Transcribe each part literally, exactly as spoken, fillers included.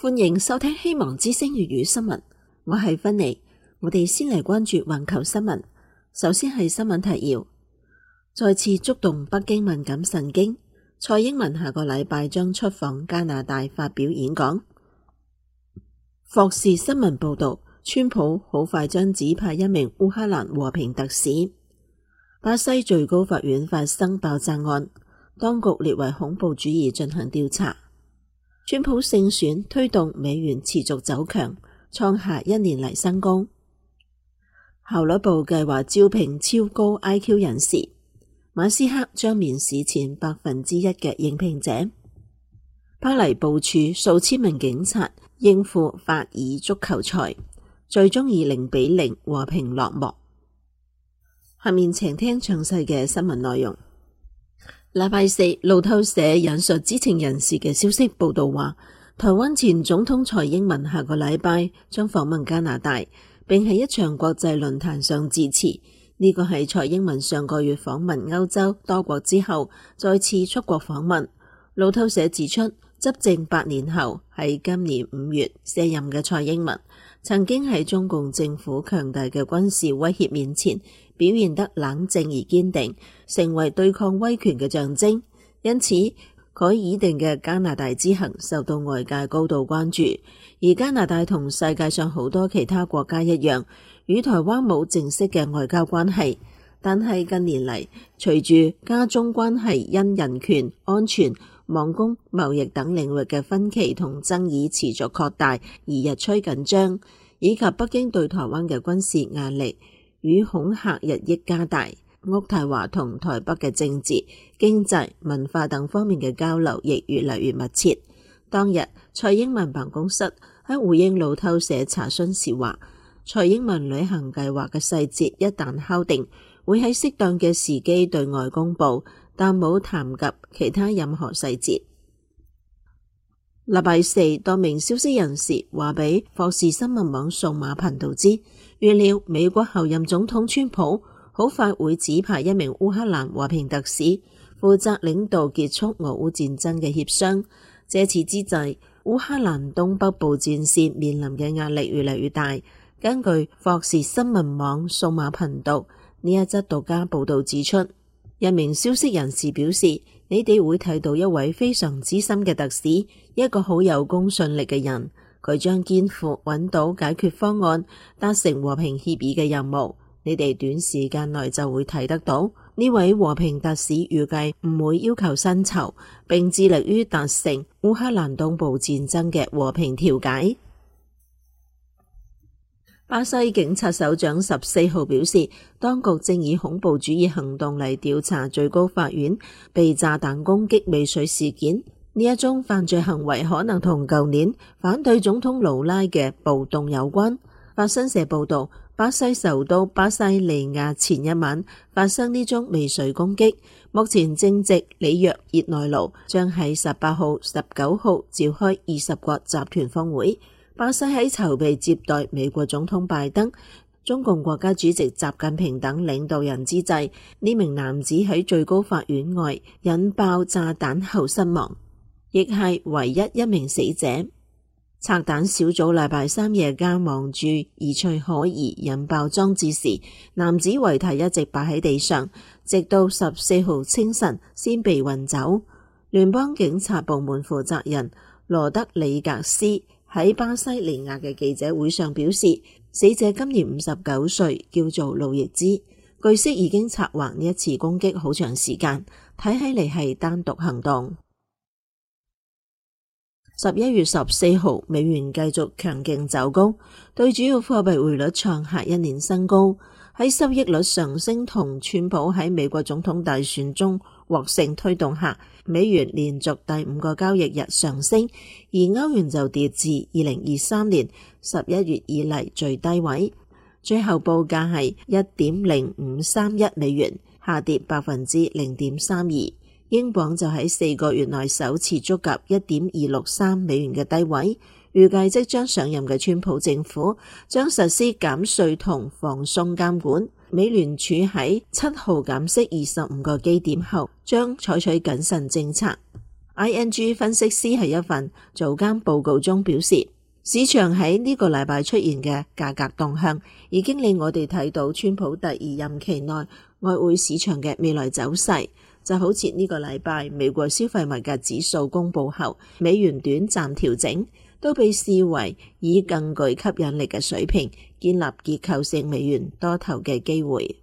歡迎收聽希望之聲粵語新聞，我係芬妮。我哋先嚟關注環球新聞。首先係新聞提要，再次觸動北京敏感神經。蔡英文下個禮拜將出訪加拿大發表演講。霍士新聞報道，川普好快將指派一名烏克蘭和平特使。巴西最高法院發生爆炸案，當局列為恐怖主義進行調查。川普勝選推動美元持續走強，創下一年嚟新高。效率部計劃招聘超高 I Q 人士，馬斯克將面試前百分之一嘅應聘者。巴黎部署數千名警察應付法爾足球賽，最終以零比零和平落幕。下面請聽詳細嘅新聞內容。禮拜四，路透社引述知情人士嘅消息報道話，台灣前總統蔡英文下個禮拜將訪問加拿大，並喺一場國際論壇上致辭。呢個係蔡英文上個月訪問歐洲多國之後再次出國訪問。路透社指出，執政八年後喺今年五月卸任嘅蔡英文，曾經喺中共政府強大嘅軍事威脅面前表現得冷靜而堅定，成為對抗威權嘅象徵。因此，佢擬定嘅加拿大之行受到外界高度關注。而加拿大同世界上好多其他國家一樣，與台灣冇正式嘅外交關係。但係近年嚟，隨住加中關係因人權、安全、網工、貿易等領域嘅分歧同爭議持續擴大而日趨緊張，以及北京對台灣嘅軍事壓力與恐嚇日益加大，渥太華同台北嘅政治、經濟、文化等方面嘅交流亦越嚟越密切。當日，蔡英文辦公室喺回應路透社查詢時話，蔡英文旅行計劃嘅細節一旦敲定，會喺適當嘅時機對外公佈，但冇談及其他任何細節。禮拜四，多名消息人士話俾霍士新聞網數碼頻道知，預料美國後任總統川普好快會指派一名烏克蘭和平特使，負責領導結束俄烏戰爭嘅協商。這次之際，烏克蘭東北部戰線面臨嘅壓力越嚟越大。根據霍士新聞網數碼頻道呢一則獨家報道指出，一名消息人士表示，你哋會睇到一位非常資深嘅特使，一個好有公信力嘅人，佢將肩負揾到解決方案、達成和平協議嘅任務。你哋短時間內就會睇得到。呢位和平特使預計唔會要求薪酬，並致力於達成烏克蘭東部戰爭嘅和平調解。巴西警察首長十四號表示，當局正以恐怖主義行動嚟調查最高法院被炸彈攻擊未遂事件。呢一宗犯罪行為可能同舊年反對總統盧拉嘅暴動有關。法新社報道，巴西首都巴西利亞前一晚發生呢宗未遂攻擊，目前正值里約熱內盧將喺十八號、十九號召開二十國集團峰會。巴西喺籌備接待美國總統拜登、中共國家主席習近平等領導人之際，呢名男子喺最高法院外引爆炸彈後身亡，亦係唯一一名死者。拆彈小組禮拜三夜間忙住移除可疑引爆裝置時，男子遺體一直擺喺地上，直到十四號清晨先被運走。聯邦警察部門負責人羅德里格斯喺巴西利亞嘅記者會上表示，死者今年五十九歲，叫做路易茲。據悉已經策劃呢一次攻擊好長時間，睇起嚟係單獨行動。十一月十四號，美元繼續強勁走高，對主要貨幣匯率創下一年新高。喺收益率上升同川普喺美國總統大選中獲勝推動下，美元連續第五個交易日上升，而歐元就跌至二零二三年十一月以嚟最低位，最後報價係一點零五三一美元，下跌百分之零點三二。英鎊就喺四個月內首次觸及一點二六三美元嘅低位，預計即將上任嘅川普政府將實施減稅同放鬆監管。美聯儲喺七號減息二十五個基點後，將採取謹慎政策。 I N G 分析師喺一份早間報告中表示，市場喺呢個禮拜出現嘅價格動向，已經令我哋睇到川普第二任期內外匯市場嘅未來走勢。就好似呢個禮拜美國消費物價指數公佈後，美元短暫調整，都被視為以更具吸引力嘅水平建立結構性美元多頭嘅機會。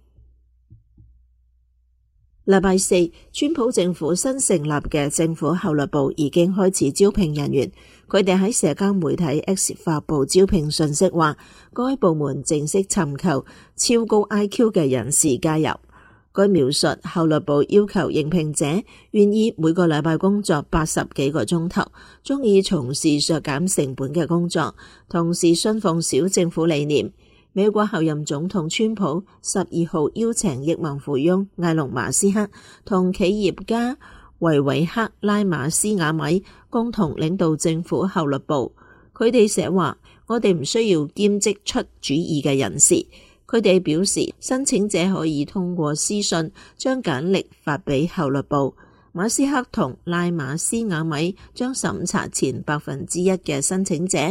禮拜四，川普政府新成立嘅政府效率部已經開始招聘人員。佢哋喺社交媒體 X 發佈招聘信息，話該部門正式尋求超高 I Q 嘅人士加入。據描述，效率部要求應聘者願意每個禮拜工作八十幾個鐘頭，鍾意從事削減成本嘅工作，同時信奉小政府理念。美國候任總統川普十二號邀請億萬富翁埃隆馬斯克同企業家維維克拉馬斯瓦米共同領導政府效率部。佢哋寫話：我哋唔需要兼職出主意嘅人士。佢哋表示，申請者可以通過私信將簡歷發俾效率部。馬斯克同拉馬斯瓦米將審查前百分之一嘅申請者。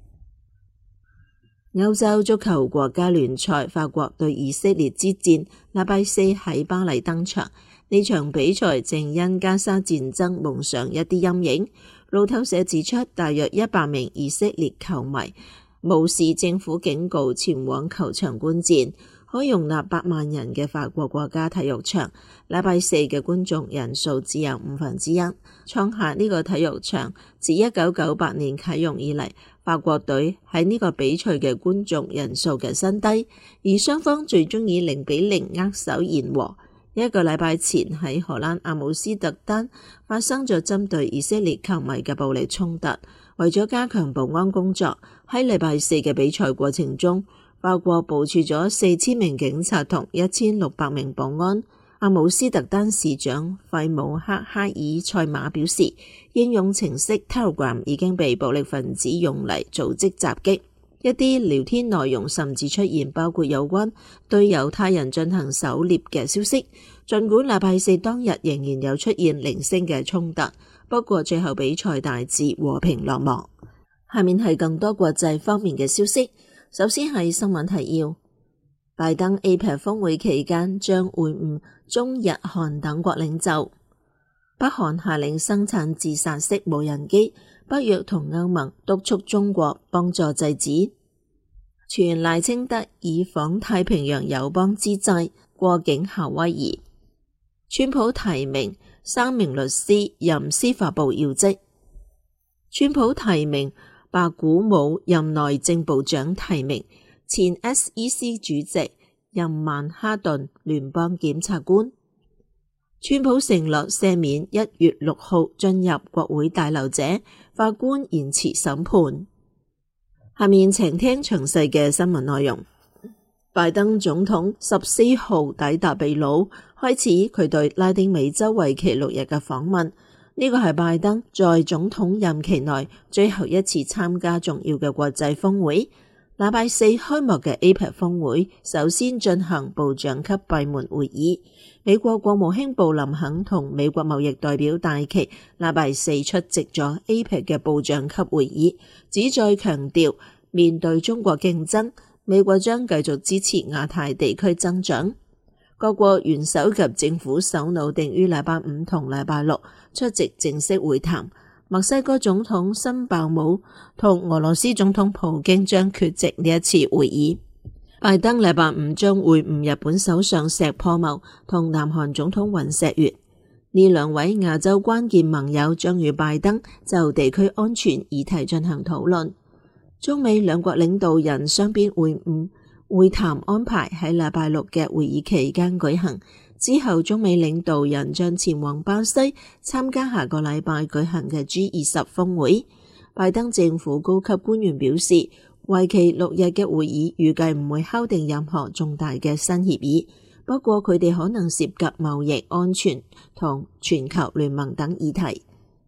歐洲足球國家聯賽法國對以色列之戰，禮拜四喺巴黎登場。呢場比賽正因加沙戰爭蒙上一啲陰影。路透社指出，大約一百名以色列球迷無視政府警告前往球場觀戰。可容納百萬人嘅法國國家體育場，禮拜四嘅觀眾人數只有五分之一，創下呢個體育場自一九九八年啟用以嚟法國隊喺呢個比賽嘅觀眾人數嘅新低。而雙方最終以零比零握手言和。一個禮拜前喺荷蘭阿姆斯特丹發生咗針對以色列球迷嘅暴力衝突，為咗加強保安工作，喺禮拜四嘅比賽過程中，法國部署咗四千名警察同一千六百名保安。阿姆斯特丹市長費姆克哈爾塞馬表示，應用程式 Telegram 已經被暴力分子用嚟組織襲擊。一啲聊天內容甚至出現包括有關對猶太人進行狩獵嘅消息。儘管禮拜四當日仍然有出現零星嘅衝突，不過最後比賽大致和平落幕。下面係更多國際方面嘅消息。首先係新聞提要，拜登 A P E C 峰會期間將會晤中日韓等國領袖。北韓下令生產自殺式無人機，北約同歐盟督促中國幫助制止。傳賴清德以訪太平洋友邦之際過境夏威夷。川普提名三名律師任司法部要職。川普提名白古姆任內政部長，提名前 S E C 主席任曼哈頓聯邦檢察官。川普承諾赦免一月六號進入國會大樓者，法官延遲審判。下面請聽詳細嘅新聞內容。拜登總統十四號抵達秘魯，開始佢對拉丁美洲為期六日嘅訪問。呢個係拜登在總統任期內最後一次參加重要嘅國際峰會。禮拜四開幕嘅 A P E C 峰會首先進行部長級閉門會議。美國國務卿布林肯同美國貿易代表戴琪禮拜四出席咗 A P E C 嘅部長級會議，旨在強調面對中國競爭，美國將繼續支持亞太地區增長。各國元首及政府首腦定於禮拜五同禮拜六出席正式會談。墨西哥總統辛鮑姆同俄羅斯總統普京將缺席呢一次會議。拜登禮拜五將會晤日本首相石破茂同南韓總統尹錫悅。呢兩位亞洲關鍵盟友將與拜登就地區安全議題進行討論。中美兩國領導人雙邊會晤會談安排喺禮拜六嘅會議期間舉行，之後中美領導人將前往巴西參加下個禮拜舉行嘅 G 二十峰會。拜登政府高級官員表示，為期六日嘅會議預計唔會敲定任何重大嘅新協議，不過佢哋可能涉及貿易安全同全球聯盟等議題。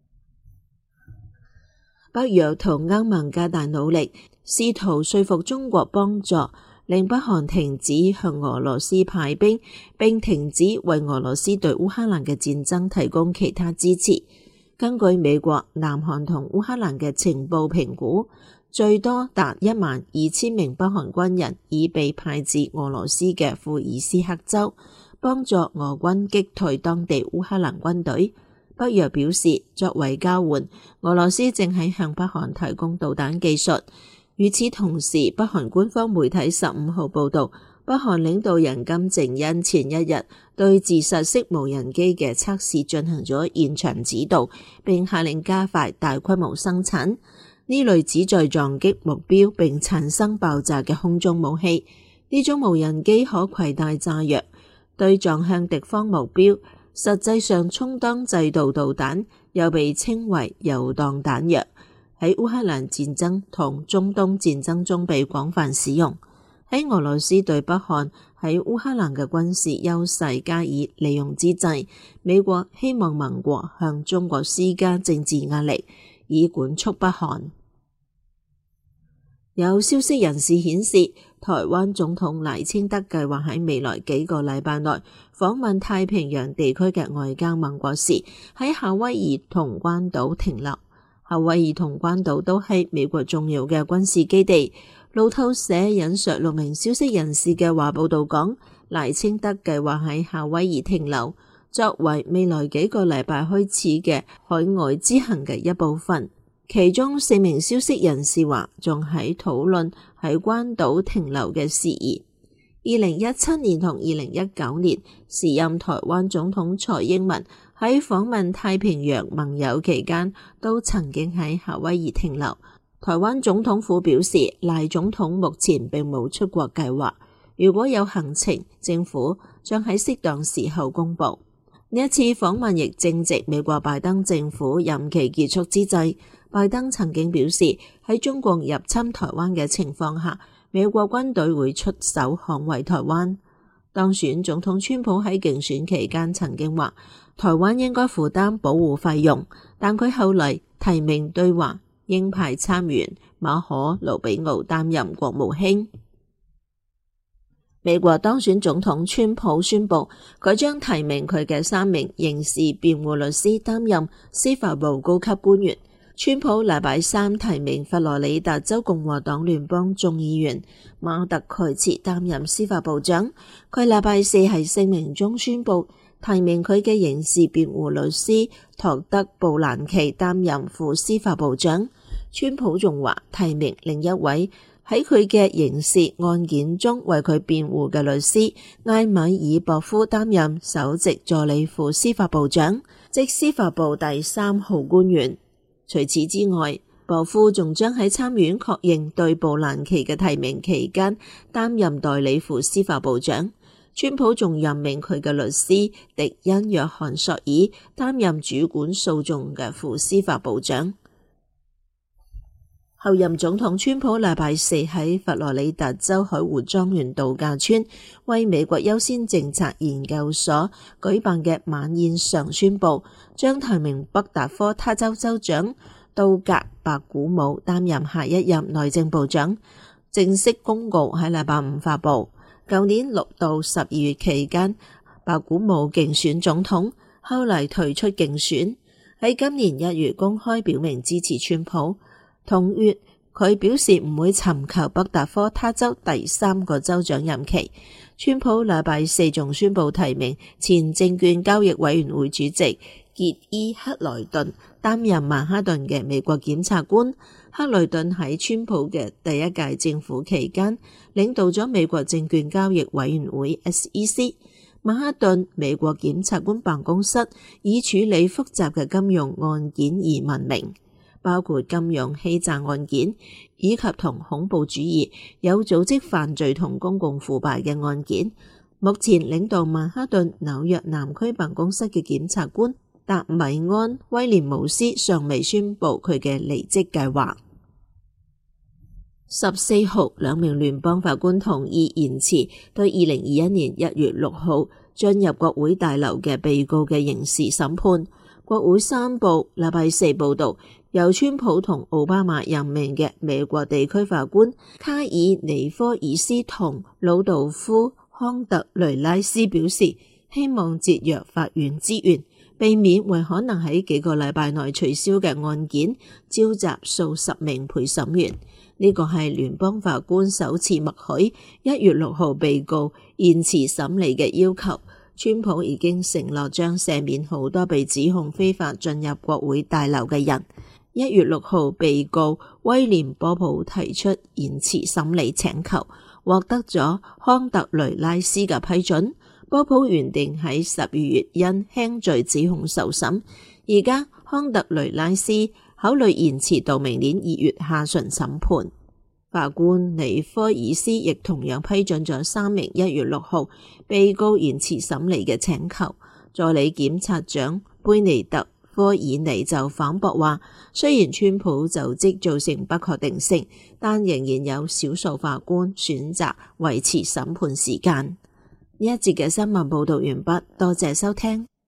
北約同歐盟加大努力，試圖說服中國幫助，令北韓停止向俄羅斯派兵，並停止為俄羅斯對烏克蘭嘅戰爭提供其他支持。 根據美國、南韓同烏克蘭嘅情報評估，最多達一萬二千名北韓軍人已被派至俄羅斯嘅庫爾斯克州，幫助俄軍擊退當地烏克蘭軍隊。北約表示，作為交換，俄羅斯正喺向北韓提供導彈技術。與此同時，北韓官方媒體十五號報道，北韓領導人金正恩前一日對自殺式無人機嘅測試進行咗現場指導，並下令加快大規模生產呢類旨在撞擊目標並產生爆炸嘅空中武器。呢種無人機可攜帶炸藥，對撞向敵方目標，實際上充當制導導彈，又被稱為遊蕩彈藥。喺烏克蘭戰爭同中東戰爭中被廣泛使用。喺俄羅斯對北韓喺烏克蘭嘅軍事優勢加以利用之際，美國希望盟國向中國施加政治壓力，以管束北韓。有消息人士顯示，台灣總統賴清德計劃喺未來幾個禮拜內訪問太平洋地區嘅外交盟國時，喺夏威夷同關島停留。夏威夷同關島都係美國重要嘅軍事基地。路透社引述六名消息人士嘅話報道講，賴清德計劃喺夏威夷停留，作為未來幾個禮拜開始嘅海外之行嘅一部分。其中四名消息人士話，仲喺討論喺關島停留嘅事宜。二零一七年同二零一九年，時任台灣總統蔡英文喺訪問太平洋盟友期間，都曾經喺夏威夷停留。台灣總統府表示，賴總統目前並冇出國計劃，如果有行程，政府將喺適當時候公布。呢一次訪問亦正值美國拜登政府任期結束之際。拜登曾經表示，喺中國入侵台灣嘅情況下，美國軍隊會出手捍衛台灣。當選總統川普喺競選期間曾經話，台灣應該負擔保護費用，但佢後嚟提名對華鷹派參員馬可盧比奧擔任國務卿。美國當選總統川普宣布，佢將提名佢嘅三名刑事辯護律師擔任司法部高級官員。川普禮拜三提名佛羅里達州共和黨聯邦眾議員馬特蓋茨擔任司法部長。佢禮拜四喺聲明中宣布提名佢嘅刑事辯護律師托德布蘭奇擔任副司法部長。川普仲話提名另一位喺佢嘅刑事案件中為佢辯護嘅律師艾米爾博夫擔任首席助理副司法部長，即司法部第三號官員。除此之外，博夫仲將喺參院確認對布蘭奇嘅提名期間擔任代理副司法部長。川普仲任命佢嘅律師迪恩約翰索爾擔任主管訴訟嘅副司法部長。後任總統川普禮拜四喺佛羅里達州海湖莊園度假村為美國優先政策研究所舉辦嘅晚宴上宣布，將提名北達科他州州長杜格白古姆擔任下一任內政部長。正式公告喺禮拜五發佈。舊年六到十二月期間，白古姆競選總統，後嚟退出競選，喺今年一月公開表明支持川普。同月，佢表示唔會尋求北達科他州第三個州長任期。川普禮拜四仲宣布提名前證券交易委員會主席傑伊克萊頓擔任曼哈頓嘅美國檢察官。克萊頓喺川普嘅第一屆政府期間，領導咗美國證券交易委員會 S E C。曼哈頓美國檢察官辦公室以處理複雜嘅金融案件而聞名，包括金融欺詐案件，以及同恐怖主義、有組織犯罪同公共腐敗嘅案件。目前領導曼哈頓紐約南區辦公室嘅檢察官達米安威廉姆斯尚未宣布佢嘅離職計劃。十四號，兩名聯邦法官同意延遲對二零二一年一月六號進入國會大樓嘅被告嘅刑事審判。國會山報禮拜四報道，由川普同奧巴馬任命嘅美國地區法官卡爾尼科爾斯同魯道夫康特雷拉斯表示，希望節約法院資源， 避免為可能喺幾個禮拜內取消嘅案件召集數十名陪審員。呢個係聯邦法官首次默許一月六號被告延遲審理嘅要求。川普已經承諾將赦免好多被指控非法進入國會大樓嘅人。一月六號被告威廉波普提出延遲審理請求，獲得咗康特雷拉斯嘅批准。波普原定喺十二月因輕罪指控受審，而家康特雷拉斯考慮延遲到明年二月下旬審判。法官尼科爾斯亦同樣批准咗三名一月六號被告延遲審理嘅請求。助理檢察長貝尼特科爾尼就反駁話，雖然川普就職造成不確定性，但仍然有少數法官選擇維持審判時間。呢一節嘅新聞報道完畢，多謝收聽。